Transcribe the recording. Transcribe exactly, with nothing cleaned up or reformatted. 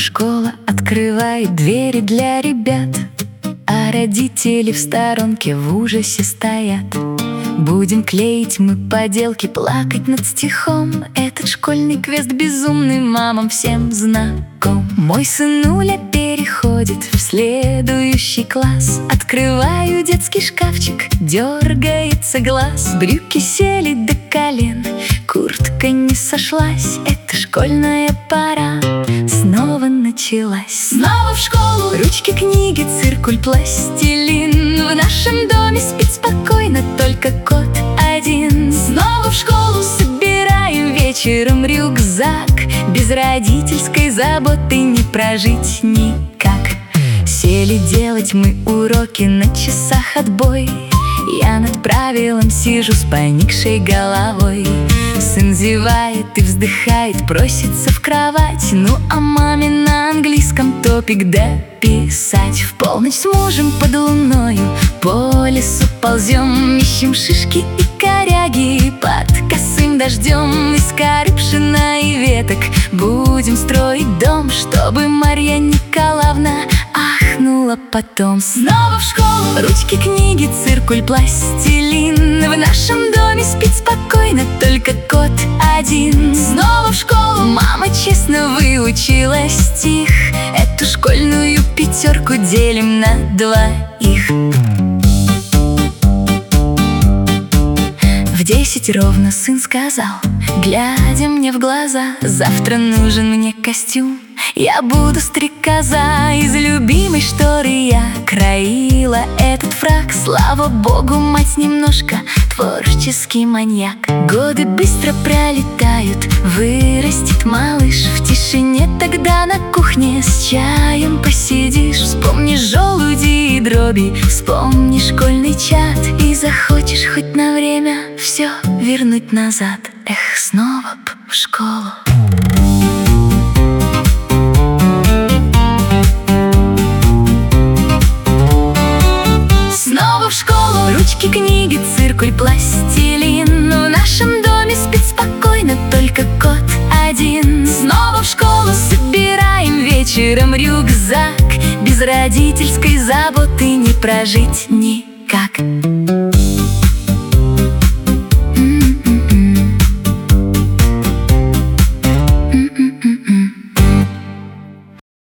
школа открывает двери для ребят, а родители в сторонке в ужасе стоят. Будем клеить мы поделки, плакать над стихом. Этот школьный квест безумный мамам всем знаком. Мой сынуля переходит в следующий класс. Открываю детский шкафчик, дергается глаз. Брюки сели до колен, куртка не сошлась. Это школьная пора снова началась. Снова в школу, ручки, книги, циркуль, пластилин. В нашем доме спит спокойно только кот один. Снова в школу, собираем вечером рюкзак. Без родительской заботы не прожить никак. Сели делать мы уроки, на часах отбой. Я над правилом сижу с поникшей головой. Сын зевает и вздыхает, просится в кровать. Ну а маме на английском топик дописать. В полночь с мужем под луною по лесу ползем. Ищем шишки и коряги под косым дождем. Из корыпшина и веток будем строить дом, чтобы Марья Николаевна ахнула потом. Снова в школу, ручки, книги, циркуль, пластилин. В нашем доме спит спокойно только кот один. Снова в школу, мама честно выучила стих. Эту школьную пятерку делим на двоих. В десять ровно сын сказал, глядя мне в глаза: завтра нужен мне костюм. Я буду стрекоза. Из любимой шторы я краила этот фрак. Слава богу, мать немножко творческий маньяк. Годы быстро пролетают, вырастет малыш. В тишине тогда на кухне с чаем посидишь. Вспомнишь желуди и дроби, вспомнишь школьный чат. И захочешь хоть на время все вернуть назад. Эх, снова б в школу. Снова в школу, ручки, книги, циркуль, пластилин. В нашем доме спит спокойно только кот один. Снова в школу, собираем вечером рюкзак. Без родительской заботы не прожить никак.